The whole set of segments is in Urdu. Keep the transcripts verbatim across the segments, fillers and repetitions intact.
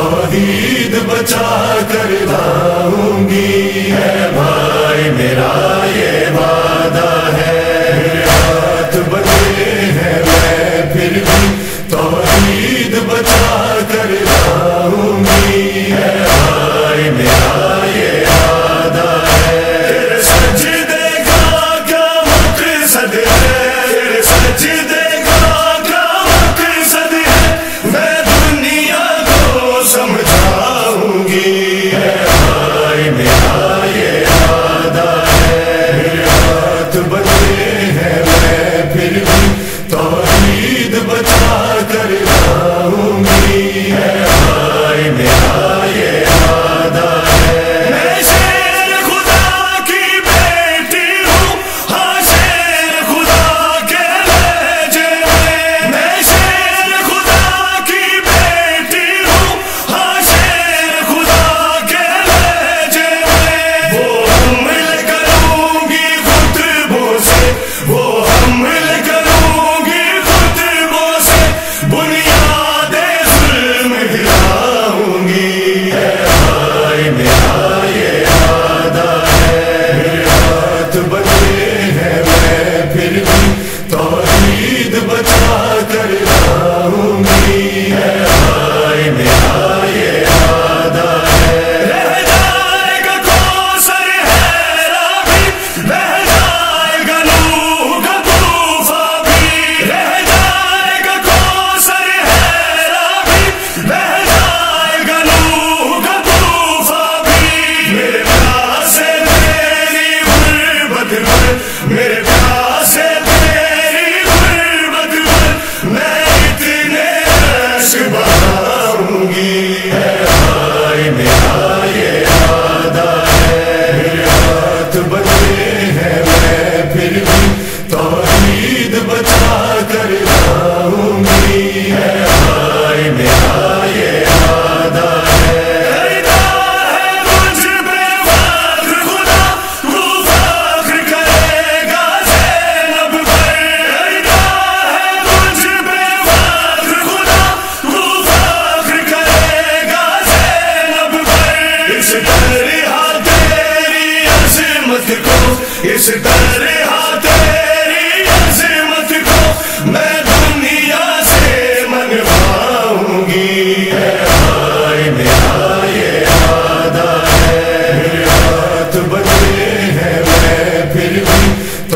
توحید بچا کر لاؤں گی، اے بھائی میرا یہ وعدہ ہے، میرے ہاتھ بندھے ہیں میں پھر بھی توحید بچا کر لاؤں گی، اے بھائی میرا یہ وعدہ ہے۔ تیرے سجدے کا کیا مقصد ہے، تیرے سجدے کا کیا مقصد ہے، میں دنیا کو سمجھاؤں گی، اے بھائی میرا یہ وعدہ ہے، میرے ہاتھ بندھے ہیں میں پھر بھی توحید بچا کر لاؤں گی، اے بھائی میرا یہ وعدہ ہے۔ میں شیر خدا کی بیٹی ہوں، ہاں شیر خدا کے لہجے میں، میں شیر خدا کی بیٹی ہوں، ہاں شیر خدا کے لہجے میں، وہ حمل کروں گی خطبوں سے، وہ حمل کروں گی خطبوں سے، بنیاد ظلم ہلاؤں گی، اے بھائی میرا یہ وعدہ ہے، میرے ہاتھ بندھے ہیں میں پھر بھی توحید بچا کر لاؤں گی، اے بھائی میرا یہ وعدہ ہے۔ رہ جائے گا کوثر حیرا بھی، رہ جائے گا نوح کا طوفان بھی، رہ جائے گا کوثر حیرا بھی، رہ جائے گا نوح کا طوفان بھی، میرے پیاسے تیری غربت پر، میرے پیاسے تیری غربت پر میں اتنے عشق بہاؤں گی، اے بھائی میرا یہ وعدہ ہے، میرے ہاتھ بندھے ہیں میں پھر بھی توحید بچا کر لاؤں گی، اے بھائی میرا یہ وعدہ ہے۔ خریدار ہے مجھ پہ فخر خدا، تو فخر کرے گا زینب پر، خریدار ہے مجھ پہ فخر خدا، تو فخر کرے گا زینب پر، اس طرح تیری عظمت کو، اس طرح تیری عظمت کو میں دنیا سے منواؤں گی، اے بھائی میرا یہ وعدہ ہے، میرے ہاتھ بندھے ہیں میں پھر بھی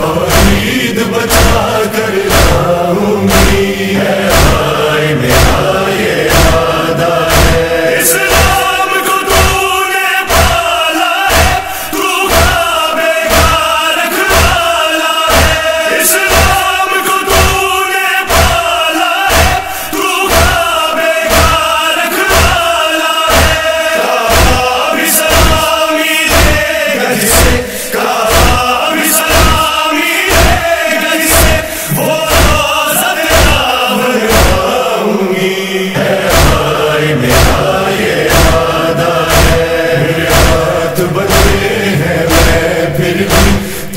توحید بچا کر لاؤں گی، اے بھائی میرا یہ وعدہ ہے۔ اسلام کو تو نے پالا ہے، تو کعبے کا رکھوالا ہے، اسلام کو تو نے پالا ہے، تو کعبے کا رکھوالا ہے، کعبہ بھی سلامی دے گا جسے، کعبہ بھی سلامی دے گا جسے، وہ روزہ تیرا بنواؤں گی، اے بھائی میرا یہ وعدہ ہے، میرے ہاتھ بندھے ہیں میں پھر بھی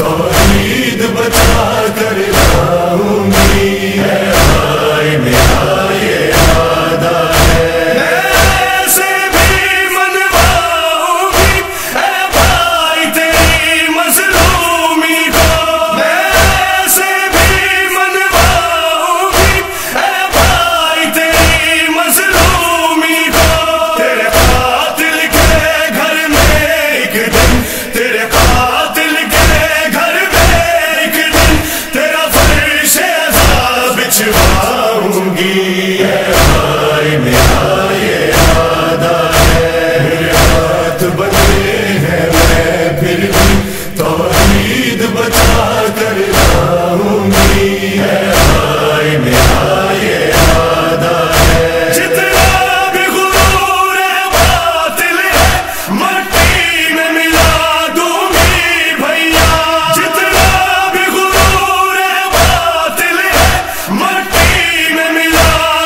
توحید بچا کر لاؤں گی، اے بھائی میرا یہ وعدہ ہے۔ میں ایسے بھی منواؤں گی، اے بھائی تیری مظلومی کو، میں ایسے بھی منواؤں گی، اے بھائی تیری مظلومی کو، تیرے قاتل کے گھر میں ایک دن، تیرے قاتل کے گھر میں ایک دن تیرا فرش عذاب بچھواؤں گی، اے بھائی میرا یہ وعدہ ہے، میرے ہاتھ بندھے ہیں میں پھر بھی توحید بچا کر لاؤں گی، اے بھائی میرا یہ وعدہ ہے۔ جتنا بھی غرور باطل ہے مٹی میں ملا دوں گی بھیا، جتنا بھی غرور باطل ہے مٹی میں ملا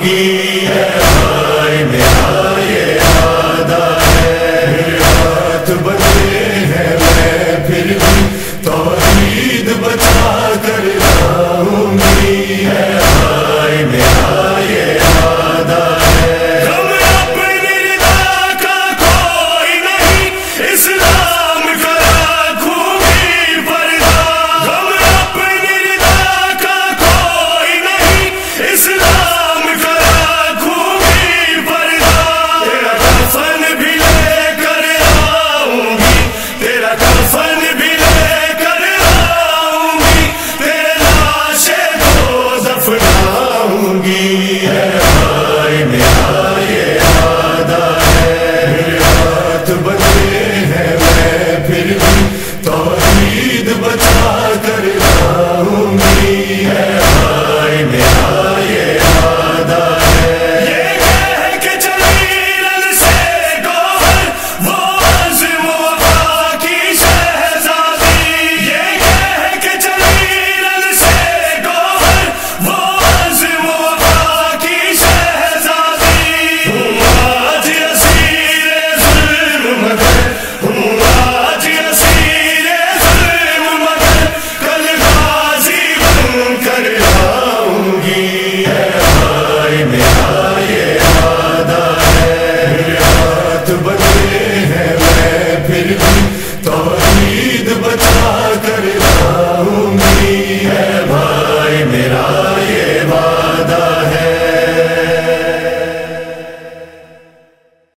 آؤنگی، اے بھائی میرا یہ وعدہ ہے، میرے ہاتھ بندھے ہیں میں پھر بھی توحید بچا کر لاؤنگی، اے بھائی میرا یہ وعدہ ہے۔ غم اپنی رضا کا کوئی نہیں، اسلام کا رکھوں گی پردہ، غم اپنی رضا کا کوئی نہیں، اسلام کا رکھوں گی پردہ، تیرا کفن بھی لے کر آؤں گی، تیرا کفن بھی لے کر آؤں گی، تیرے لاشیں کو دفناؤں گی، اے بھائی میرا